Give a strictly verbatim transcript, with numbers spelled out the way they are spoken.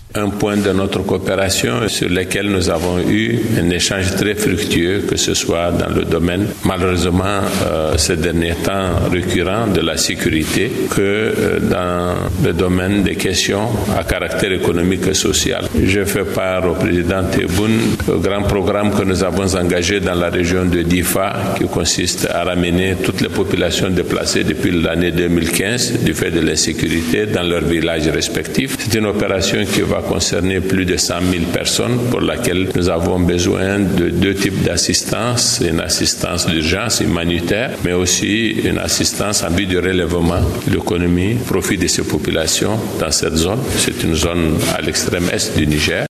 un point de notre coopération sur lequel nous avons eu un échange très fructueux, que ce soit dans le domaine, malheureusement, euh, ces derniers temps récurrent de la sécurité, que euh, dans le domaine des questions à caractère économique et social. Je fais part au président Tebboune au grand programme que nous avons engagé dans la région de Difa, qui consiste à ramener toutes les populations déplacées depuis l'année deux mille quinze du fait de l'insécurité dans leurs villages respectifs. C'est une opération qui va concerner plus de cent mille personnes, pour laquelle nous avons besoin de deux types d'assistance, une assistance d'urgence humanitaire, mais aussi une assistance en vue du relèvement de l'économie au profit de ces populations dans cette zone. C'est une zone à l'extrême est du Niger.